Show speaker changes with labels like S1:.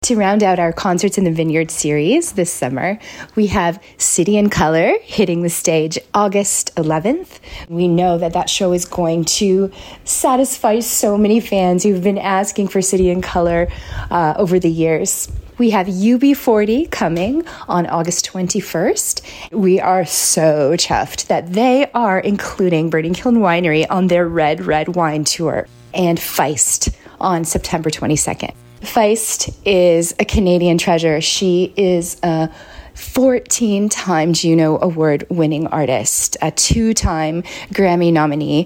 S1: To round out our Concerts in the Vineyard series this summer, we have City and Colour hitting the stage August 11th. We know that show is going to satisfy so many fans who've been asking for City and Colour over the years. We have UB40 coming on August 21st. We are so chuffed that they are including Burning Kiln Winery on their Red Wine Tour, and Feist on September 22nd. Feist is a Canadian treasure. She is a 14-time Juno Award-winning artist, a 2-time Grammy nominee,